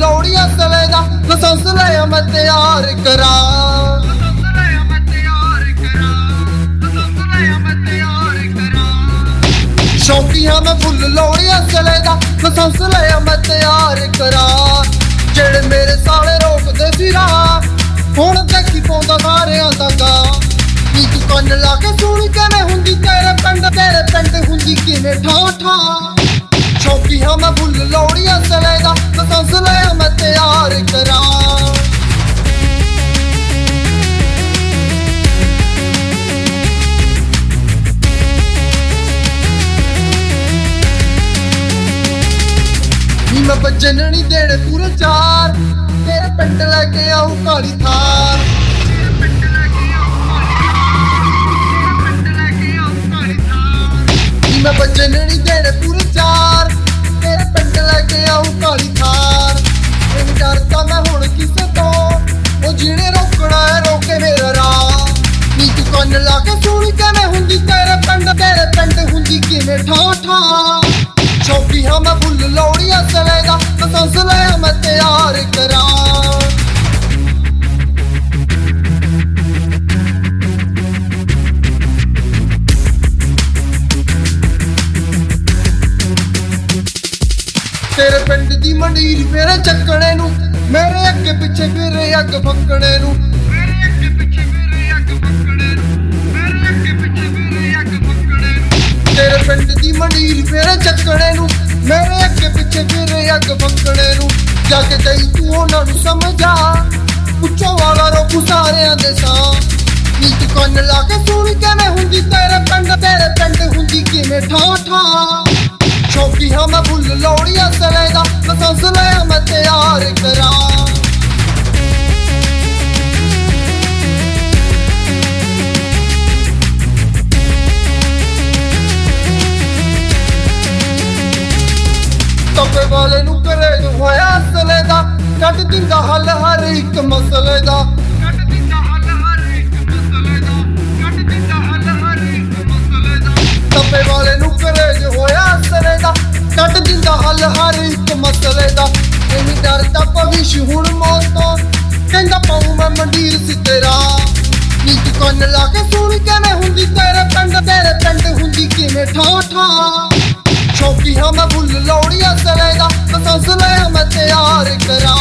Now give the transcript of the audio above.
ਲੋੜੀ ਅਸਲੇ ਦਾ licence ਲਿਆ ਮੈਂ ਤਿਆਰ ਕਰਾਂ। ਸ਼ੌਕੀਆਂ ਮੈਂ ਫੁੱਲ ਲੋੜੀ ਅਸਲੇ ਦਾ ਲਾਇਸੈਂਸ ਲਿਆ ਮੈਂ ਤਿਆਰ ਕਰਾਂ। ਜਿਹੜੇ ਮੇਰੇ ਸਾਲੇ ਰੋਕਦੇ ਸੀ ਰਾਹ ਹੁਣ ਦੇਖੀ ਪਾਉਂਦਾ ਸਾਰਿਆਂ ਦਾ ਗਾ। ਨੀ ਤੂੰ ਕੰਨ ਲਾ ਕੇ ਸੁਣ ਕਿਵੇਂ ਹੁੰਦੀ ਤੇਰੇ ਪਿੰਡ ਹੁੰਦੀ ਕਿਵੇਂ ਠਾਂ ਠਾਂ। ਸ਼ੌਕੀਆਂ ਮੈਂ ਫੁੱਲ ਲੋੜੀ ਅਸਲੇ ਦਾ ਲਾਇਸੈਂਸ ਲਿਆ ਮੈਂ ਤਿਆਰ ਕਰਾਂ। ਮੈਂ ਬੱਜਣ ਨਹੀਂ ਦੇਣੇ ਪੂਰੇ ਚਾਰ ਤੇਰੇ ਪਿੰਡ ਲੈ ਕੇ ਆਉ ਕਾਲੀ ਥਾਰ। ਮੈਂ ਬੱਜਣ ਨਹੀਂ ਦੇਣੇ ਪੂਰੇ ਚਾਰ ਤੇਰੇ ਪਿੰਡ ਲੈ ਕੇ ਆਉ ਕਾਲੀ ਥਾਰ। ਇਹ ਡਰਦਾ ਮੈਂ ਹੁਣ ਕਿਸੇ ਤੋਂ ਉਹ ਜਿਹਨੇ ਰੋਕਣਾ ਹੈ ਰੋਕੇ ਮੇਰਾ ਰਾਹ। ਨੀ ਤੂੰ ਕੰਨ ਲਾ ਕੇ ਸੁਣ ਕਿਵੇਂ ਹੁੰਦੀ ਤੇਰੇ ਪਿੰਡ ਹੁੰਦੀ ਕਿਵੇਂ ਠਾਂ ਠਾਂ। ਸ਼ੌਕੀ ਹਾਂ ਮੈਂ ਫੁੱਲ ਲੋੜੀ ਅਸਲੇ ਦਾ ਲਾਇਸੈਂਸ ਲਿਆ ਮੈਂ ਤਿਆਰ ਕਰਾਂ। ਤੇਰੇ ਪਿੰਡ ਦੀ ਮੰਡੀਰ ਮੇਰੇ ਚੱਕਣੇ ਨੂੰ ਮੇਰੇ ਅੱਗੇ ਪਿੱਛੇ ਫਿਰੇ ਅੱਗ ਫੱਕਣੇ ਨੂੰ। ਤੇਰੇ ਪਿੰਡ ਦੀ ਮੰਡੀਰ ਮੇਰੇ ਚੱਕਣੇ ਨੂੰ ਮੇਰੇ ਅੱਗੇ ਪਿੱਛੇ ਫਿਰੇ ਅੱਗ ਫੱਕਣੇ ਨੂੰ। ਜੱਗ ਗਈ ਤੂੰ ਉਹਨਾਂ ਨੂੰ ਸਮਝਾ ਪੁੱਛੋ ਵਾਲਾ ਰੋਕੂ ਸਾਰਿਆਂ ਦੇ ਸਾਹ। ਨੀ ਤੂੰ ਕੰਨ ਲਾ ਕੇ ਸੁਣ ਕਿਵੇਂ ਹੁੰਦੀ ਤੇਰੇ ਪਿੰਡ ਹੁੰਦੀ ਕਿਵੇਂ ਠਾਂ ਠਾਂ। ਸ਼ੌਕੀ ਹਾਂ ਮੈਂ ਫੁੱਲ ਲੋੜੀ ਅਸਲੇ ਦਾ ਲਾਇਸੈਂਸ ਲਿਆ ਮੈਂ ਤਿਆਰ ਕਰਾਂ। ਤੱਪੇ ਵਾਲੇ ਨੂੰ ਕਰੇ ਹੋਇਆ ਅਸਲੇ ਦਾ ਕੱਢ ਦਿੰਦਾ ਹੱਲ ਹਰ ਇੱਕ ਮਸਲੇ ਦਾ। ਤੱਪੇ ਵਾਲੇ ਨੂੰ ਕਰੇ ਹੋਇਆ ਅਸਲੇ ਦਾ ਕੱਢ ਦਿੰਦਾ ਹੱਲ ਹਰ ਇੱਕ ਮਸਲੇ ਦਾ। ਨਹੀਂ ਡਰਦਾ ਭਵਿਸ਼ ਹੁਣ ਮੌਤ ਤੋਂ ਕਹਿੰਦਾ ਪਾਉ ਮੈਂ ਮੰਡੀਰ ਸੀ ਤੇਰਾ। ਨੀ ਤੂੰ ਕੰਨ ਲਾ ਕੇ ਸੁਣ ਕਿਵੇਂ ਹੁੰਦੀ ਤੇਰੇ ਪਿੰਡ ਹੁੰਦੀ ਕਿਵੇਂ ਠਾਂ ਠਾਂ। ਸ਼ੌਕੀ ਹਾਂ ਮੈਂ ਫੁੱਲ ਲੋੜੀ ਅਸਲੇ ਦਾ ਲਾਇਸੈਂਸ ਲਿਆ ਮੈਂ ਤਿਆਰ ਕਰਾਂ।